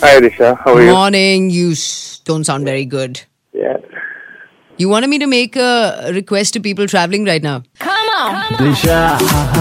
Hi Disha, how are you? Morning. You don't sound very good. Yeah. You wanted me to make a request to people traveling right now. Yeah,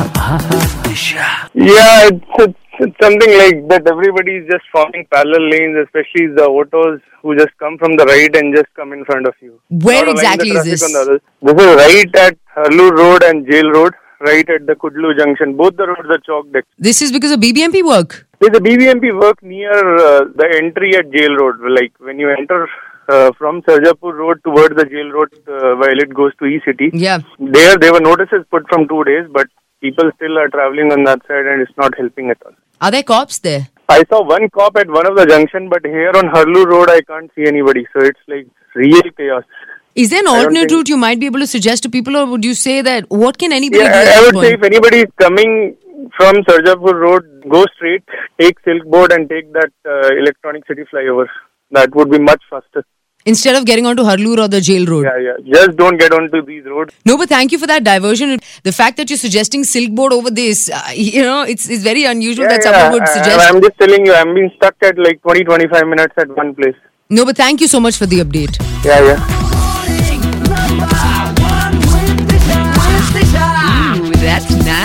it's something like that. Everybody is just forming parallel lanes, especially the autos who just come from the right and just come in front of you. Where Not allowing exactly the is traffic this? on the others. This is right at Harloor Road and Jail Road, right at the Kudlu Junction. Both the roads are chalked. This is because of BBMP work. There's a BBMP work near the entry at Jail Road. Like when you enter from Sarjapur Road towards the Jail Road while it goes to E-City. Yeah. There were notices put from 2 days, but people still are traveling on that side and it's not helping at all. Are there cops there? I saw one cop at one of the junction, but here on Harloor Road I can't see anybody. So it's like real chaos. Is there an don't alternate think- route you might be able to suggest to people, or would you say that what can anybody Yeah, do at I this would say point? if anybody is coming from Sarjapur Road, go straight, take Silk Board and take that electronic city flyover. That would be much faster. Instead of getting onto Harloor or the Jail Road. Yeah. Just don't get onto these roads. No, but thank you for that diversion. The fact that you're suggesting Silk Board over this, it's very unusual that someone would suggest. I'm just telling you, I'm being stuck at like 20-25 minutes at one place. No, but thank you so much for the update. Yeah. Ooh, that's nice.